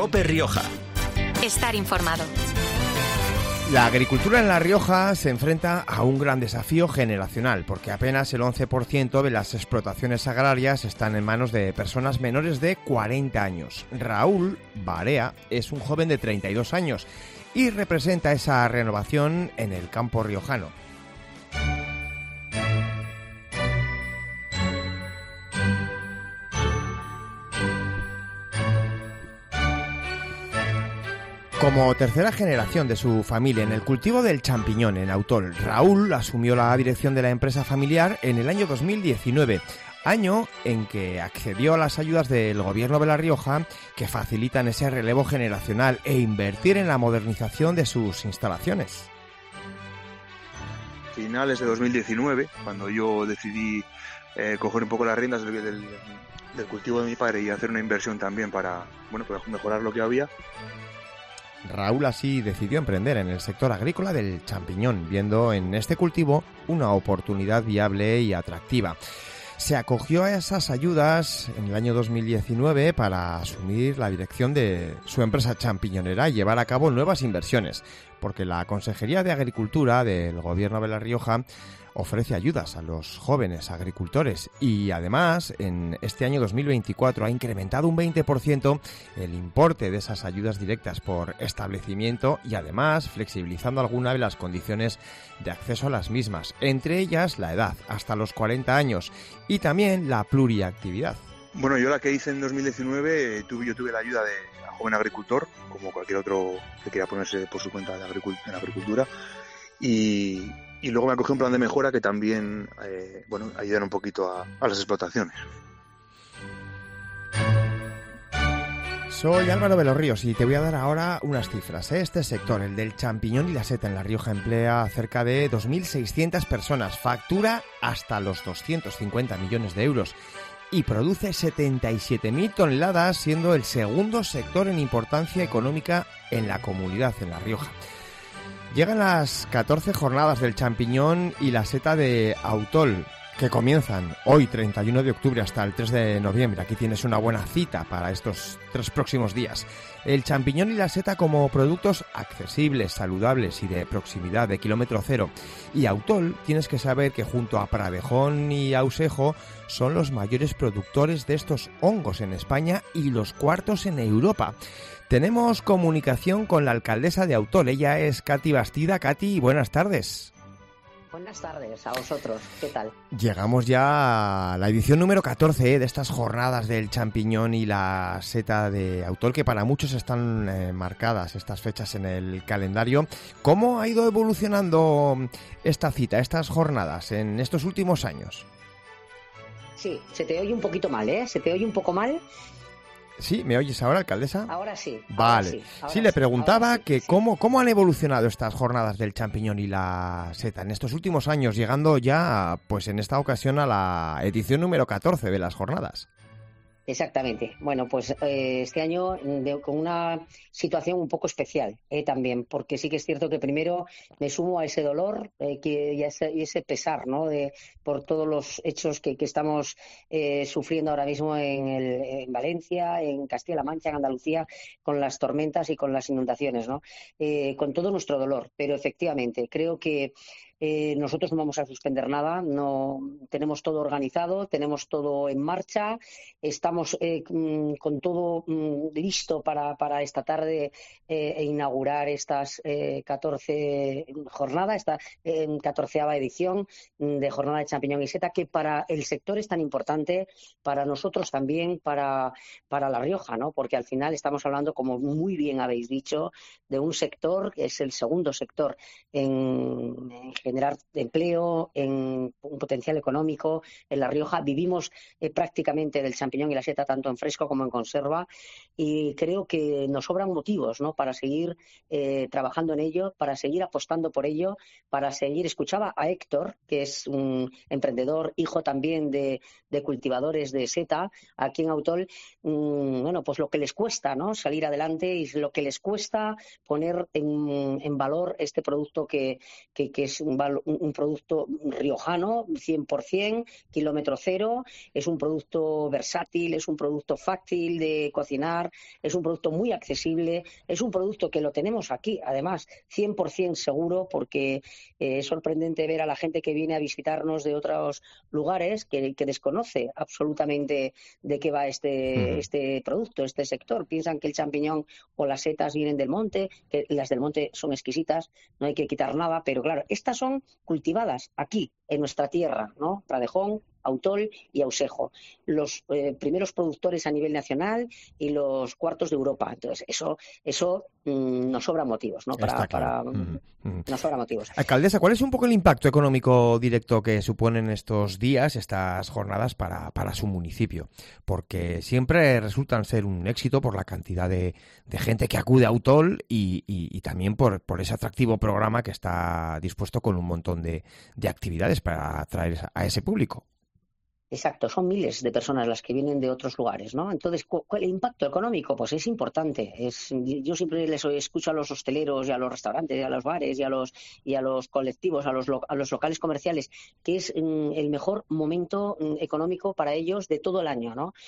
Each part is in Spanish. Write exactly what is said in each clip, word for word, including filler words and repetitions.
Cope Rioja. Estar informado. La agricultura en La Rioja se enfrenta a un gran desafío generacional, porque apenas el once por ciento de las explotaciones agrarias están en manos de personas menores de cuarenta años. Raúl Barea es un joven de treinta y dos años y representa esa renovación en el campo riojano. Como tercera generación de su familia en el cultivo del champiñón en Autol, Raúl asumió la dirección de la empresa familiar en el año dos mil diecinueve, año en que accedió a las ayudas del Gobierno de La Rioja que facilitan ese relevo generacional e invertir en la modernización de sus instalaciones. Finales de dos mil diecinueve, cuando yo decidí eh, coger un poco las riendas del, del, del cultivo de mi padre y hacer una inversión también para, bueno, para mejorar lo que había. Raúl así decidió emprender en el sector agrícola del champiñón, viendo en este cultivo una oportunidad viable y atractiva. Se acogió a esas ayudas en el año dos mil diecinueve para asumir la dirección de su empresa champiñonera y llevar a cabo nuevas inversiones, porque la Consejería de Agricultura del Gobierno de La Rioja ofrece ayudas a los jóvenes agricultores y además en este año dos mil veinticuatro ha incrementado un veinte por ciento el importe de esas ayudas directas por establecimiento y además flexibilizando algunas de las condiciones de acceso a las mismas, entre ellas la edad, hasta los cuarenta años, y también la pluriactividad. Bueno, yo la que hice en dos mil diecinueve, tuve, yo tuve la ayuda de joven agricultor, como cualquier otro que quiera ponerse por su cuenta en la agricultura, y... Y luego me acogí un plan de mejora que también, eh, bueno, ayudan un poquito a, a las explotaciones. Soy Álvaro de los Ríos y te voy a dar ahora unas cifras. Este sector, el del champiñón y la seta en La Rioja, emplea a cerca de dos mil seiscientas personas, factura hasta los doscientos cincuenta millones de euros y produce setenta y siete mil toneladas, siendo el segundo sector en importancia económica en la comunidad en La Rioja. Llegan las catorce jornadas del champiñón y la seta de Autol, que comienzan hoy, treinta y uno de octubre, hasta el tres de noviembre. Aquí tienes una buena cita para estos tres próximos días. El champiñón y la seta como productos accesibles, saludables y de proximidad, de kilómetro cero. Y Autol, tienes que saber que junto a Pradejón y Ausejo son los mayores productores de estos hongos en España y los cuartos en Europa. Tenemos comunicación con la alcaldesa de Autol. Ella es Katy Bastida. Katy, buenas tardes. Buenas tardes a vosotros. ¿Qué tal? Llegamos ya a la edición número catorce ¿eh? de estas jornadas del champiñón y la seta de Autol, que para muchos están eh, marcadas estas fechas en el calendario. ¿Cómo ha ido evolucionando esta cita, estas jornadas en estos últimos años? Sí, se te oye un poquito mal, ¿eh? Se te oye un poco mal. ¿Sí? ¿Me oyes ahora, alcaldesa? Ahora sí. Ahora vale. Sí, ahora sí, le sí, preguntaba sí, que sí. cómo, cómo han evolucionado estas jornadas del champiñón y la seta en estos últimos años, llegando ya, pues en esta ocasión, a la edición número catorce de las jornadas. Exactamente. Bueno, pues eh, este año de, con una situación un poco especial eh, también, porque sí que es cierto que primero me sumo a ese dolor eh, que, y, a ese, y ese pesar, ¿no? De, por todos los hechos que, que estamos eh, sufriendo ahora mismo en, el, en Valencia, en Castilla-La Mancha, en Andalucía, con las tormentas y con las inundaciones, ¿no? Eh, con todo nuestro dolor. Pero efectivamente, creo que Eh, nosotros no vamos a suspender nada, no tenemos todo organizado, tenemos todo en marcha, estamos eh, con todo mm, listo para, para esta tarde eh, inaugurar estas eh, catorce jornadas, esta eh, catorceava edición de jornada de champiñón y seta, que para el sector es tan importante, para nosotros también, para, para La Rioja, ¿no? Porque al final estamos hablando, como muy bien habéis dicho, de un sector que es el segundo sector en, en generar empleo, en un potencial económico. En La Rioja vivimos eh, prácticamente del champiñón y la seta, tanto en fresco como en conserva, y creo que nos sobran motivos, ¿no? Para seguir eh, trabajando en ello, para seguir apostando por ello, para seguir. Escuchaba a Héctor, que es un emprendedor, hijo también de, de cultivadores de seta aquí en Autol. Mm, bueno, pues lo que les cuesta, ¿no? Salir adelante y lo que les cuesta poner en, en valor este producto que, que, que es un, un, un producto riojano, cien por ciento, kilómetro cero, es un producto versátil, es un producto fácil de cocinar, es un producto muy accesible, es un producto que lo tenemos aquí, además, cien por ciento seguro, porque eh, es sorprendente ver a la gente que viene a visitarnos de otros lugares que, que desconoce absolutamente de qué va este, uh-huh. este producto, este sector. Piensan que el champiñón o las setas vienen del monte, que las del monte son exquisitas, no hay que quitar nada, pero claro, estas son cultivadas aquí, en nuestra tierra, ¿no? Pradejón, Autol y Ausejo, los eh, primeros productores a nivel nacional y los cuartos de Europa. Entonces, eso eso mmm, nos sobra motivos, ¿no? Para, claro. para uh-huh. Uh-huh. Nos sobra motivos. Alcaldesa, ¿cuál es un poco el impacto económico directo que suponen estos días, estas jornadas para, para su municipio? Porque siempre resultan ser un éxito por la cantidad de, de gente que acude a Autol y, y, y también por, por ese atractivo programa que está dispuesto con un montón de, de actividades para atraer a ese público. Exacto, son miles de personas las que vienen de otros lugares, ¿no? Entonces, ¿cuál es el impacto económico? Pues es importante. Es, yo siempre les escucho a los hosteleros y a los restaurantes, y a los bares y a los y a los colectivos, a los a los locales comerciales, que es mm, el mejor momento mm, económico para ellos de todo el año, ¿no?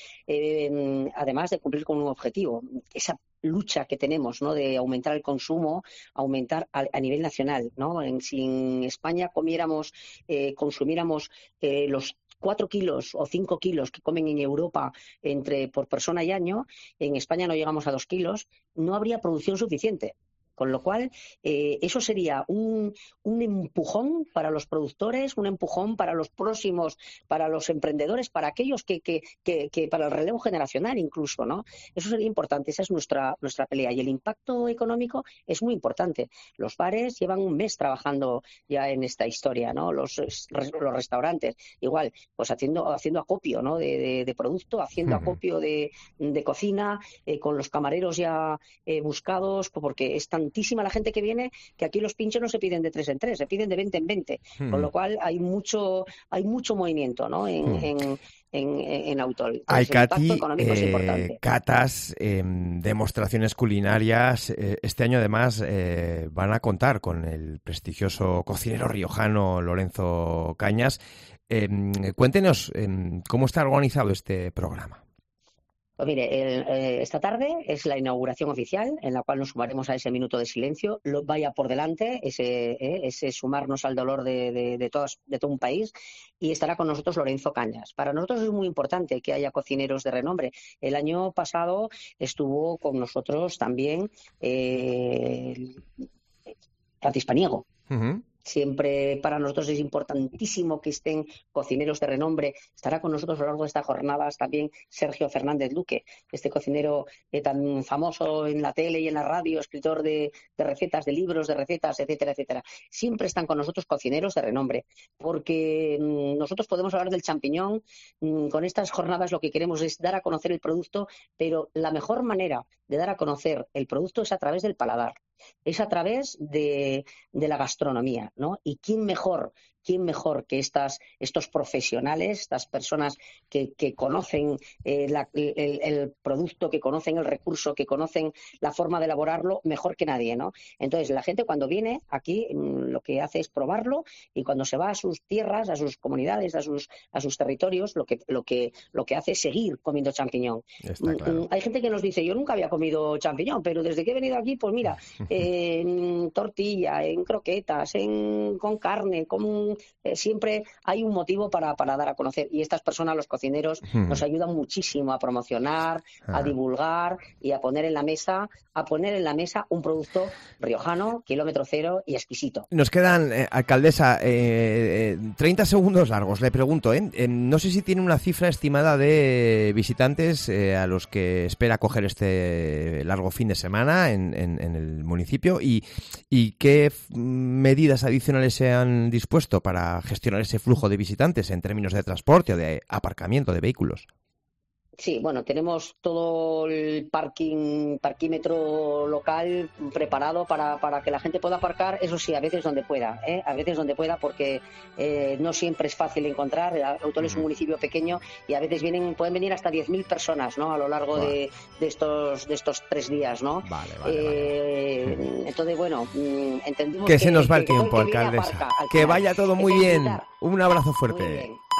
Eh, además de cumplir con un objetivo, esa lucha que tenemos, ¿no? De aumentar el consumo, aumentar a, a nivel nacional, ¿no? En, si en España comiéramos, eh, consumiéramos eh, los cuatro kilos o cinco kilos que comen en Europa entre por persona y año, en España no llegamos a dos kilos, no habría producción suficiente. Con lo cual, eh, eso sería un, un empujón para los productores, un empujón para los próximos, para los emprendedores, para aquellos que, que, que, que para el relevo generacional incluso, ¿no? Eso sería importante, esa es nuestra, nuestra pelea. Y el impacto económico es muy importante. Los bares llevan un mes trabajando ya en esta historia, ¿no? Los, los restaurantes, igual, pues haciendo, haciendo acopio, ¿no? de, de, de producto, haciendo uh-huh. acopio de, de cocina, eh, con los camareros ya eh, buscados, porque es tan tantísima la gente que viene que aquí los pinchos no se piden de tres en tres, se piden de veinte en veinte, hmm. con lo cual hay mucho hay mucho movimiento, ¿no? en, hmm. en en, en Autol. Hay, Katy, eh, catas, eh, demostraciones culinarias. Eh, este año, además, eh, van a contar con el prestigioso cocinero riojano Lorenzo Cañas. Eh, cuéntenos eh, cómo está organizado este programa. Pues mire, el, eh, esta tarde es la inauguración oficial, en la cual nos sumaremos a ese minuto de silencio. Lo vaya por delante, ese, eh, ese sumarnos al dolor de, de, de, todos, de todo un país, y estará con nosotros Lorenzo Cañas. Para nosotros es muy importante que haya cocineros de renombre. El año pasado estuvo con nosotros también eh, Francis Paniego. Uh-huh. Siempre para nosotros es importantísimo que estén cocineros de renombre. Estará con nosotros a lo largo de estas jornadas también Sergio Fernández Luque, este cocinero eh, tan famoso en la tele y en la radio, escritor de, de recetas, de libros de recetas, etcétera, etcétera. Siempre están con nosotros cocineros de renombre, porque mmm, nosotros podemos hablar del champiñón. Mmm, con estas jornadas lo que queremos es dar a conocer el producto, pero la mejor manera de dar a conocer el producto es a través del paladar. Es a través de, de la gastronomía, ¿no? Y quién mejor, quién mejor que estas, estos profesionales, estas personas que, que conocen eh, la, el, el producto, que conocen el recurso, que conocen la forma de elaborarlo mejor que nadie, ¿no? Entonces, la gente cuando viene aquí lo que hace es probarlo, y cuando se va a sus tierras, a sus comunidades, a sus, a sus territorios, lo que, lo, que, lo que hace es seguir comiendo champiñón. Está claro. Hay gente que nos dice, yo nunca había comido champiñón, pero desde que he venido aquí, pues mira, eh, en tortilla, en croquetas, en, con carne, con, eh, siempre hay un motivo para, para dar a conocer. Y estas personas, los cocineros, hmm. nos ayudan muchísimo a promocionar, ah. a divulgar y a poner en la mesa, a poner en la mesa un producto riojano, kilómetro cero y exquisito. Nos quedan, eh, alcaldesa, eh, eh, treinta segundos largos. Le pregunto, ¿eh? Eh, no sé si tiene una cifra estimada de visitantes eh, a los que espera coger este largo fin de semana en, en, en el municipio, y, y qué medidas adicionales se han dispuesto para gestionar ese flujo de visitantes en términos de transporte o de aparcamiento de vehículos. Sí, bueno, tenemos todo el parking, parquímetro local preparado para, para que la gente pueda aparcar, eso sí, a veces donde pueda, ¿eh? a veces donde pueda, porque eh, no siempre es fácil encontrar. Autol es un municipio pequeño y a veces vienen, pueden venir hasta diez mil personas, ¿no? A lo largo vale. de, de estos de estos tres días, ¿no? Vale, vale, eh, vale. Entonces, bueno, entendemos que, que se nos va que, el tiempo, que alcaldesa. Aparca, que vaya todo muy bien. Un abrazo fuerte.